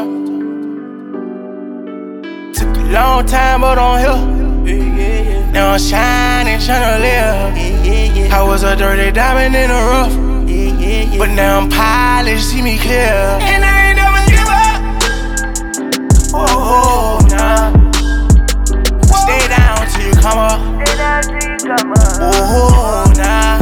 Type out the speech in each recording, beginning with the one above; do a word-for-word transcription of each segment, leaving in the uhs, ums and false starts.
time. Took a long time, but on here. Yeah, yeah, yeah. Now I'm shining, tryna live. Yeah, yeah, yeah. I was a dirty diamond in the rough. Yeah, yeah, yeah. But now I'm polished, see me clear. And I ain't never give up. Oh, oh nah. Whoa. Stay down till you come up. Stay down till you come up. Oh, nah.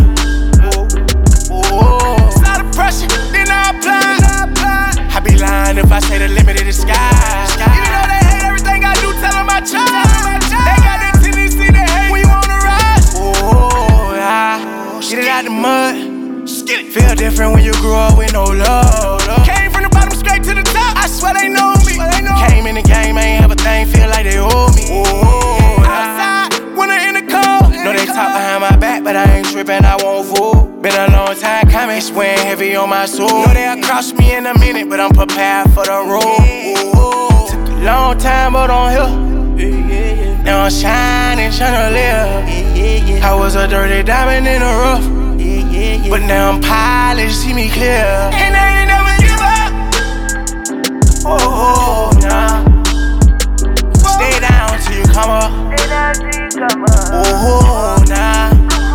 Oh, it's not a pressure, then I apply. I be lying if I say the limit of the sky. Even though they hate everything I do, tell them I try. They got the tendency to hate when you on the rise. Oh, yeah. Get it out the mud. Feel different when you grew up with no love. Came from the bottom straight to the top. I swear they know me. Came in the game, ain't have a thing, feel like they owe me. Oh, outside, winter in the cold. Know they talk behind my back, but I ain't tripping, I won't fool. Been a long time coming, it's weighing heavy on my soul. Know they'll cross me in a minute, but I'm prepared for the road. Took a long time, but on here. Now I'm shining, tryna live. I was a dirty diamond in the rough. But now I'm polished, see me clear. And I ain't never give up. Oh, nah. Stay down till you come up. Stay down till you come up. Oh, nah.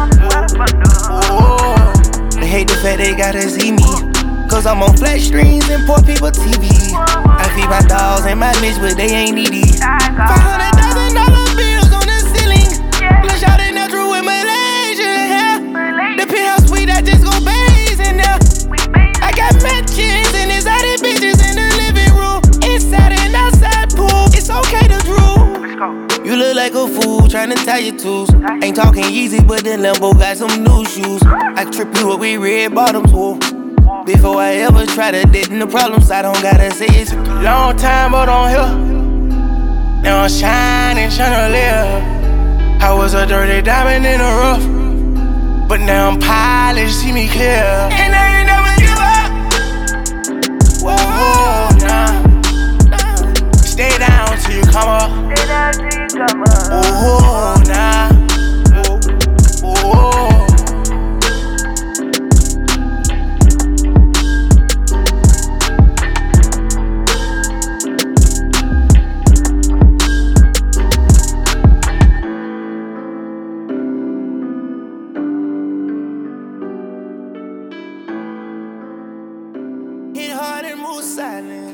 Oh. They hate the fact they gotta see me, cause I'm on flat screens and poor people T V. I feed my dogs and my bitch, but they ain't needy. Five hundred thousand dollar bills on the ceiling. Let's shout it natural with Malaysia hair. The penthouse suite, I just go base in there. I got mansions and exotic bitches in the living room. Inside and outside pool, it's okay to drool. You look like a fool tryna tie your tools. Ain't talking easy, but the Lambo got some new shoes. I trip you up with red bottoms, whoa. Before I ever try to deaden the problems, I don't gotta say it's long time, but on here. Now I'm shining, tryna live. I was a dirty diamond in the rough. But now I'm polished, see me clear. And I ain't never give up. Whoa, nah. Stay down till you come up. Stay down till you come up. Oh, nah. Oh, oh. hit hard and move silent.